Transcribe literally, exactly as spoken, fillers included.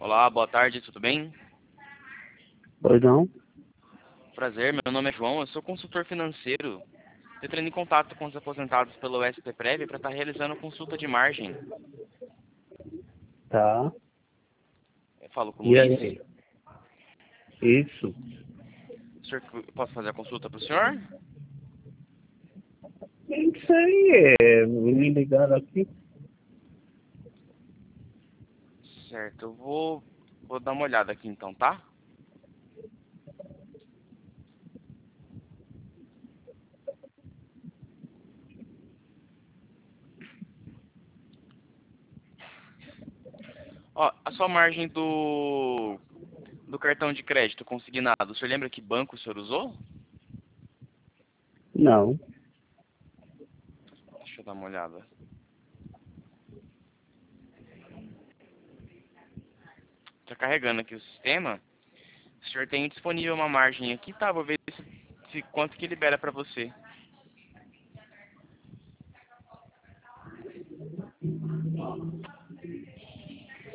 Olá, boa tarde, tudo bem? Pois não? Prazer, meu nome é João, eu sou consultor financeiro. Estou entrando em contato com os aposentados pelo S P Prev para estar realizando consulta de margem. Tá. Eu falo com o E Luiz. aí? Isso. O senhor, posso fazer a consulta para o senhor? Isso aí, é, me ligaram aqui. Certo, eu vou, vou dar uma olhada aqui então, tá? Ó, a sua margem do, do cartão de crédito consignado, o senhor lembra que banco o senhor usou? Não. Deixa eu dar uma olhada. Está carregando aqui o sistema. O senhor tem disponível uma margem aqui, tá? Vou ver se, se quanto que libera para você.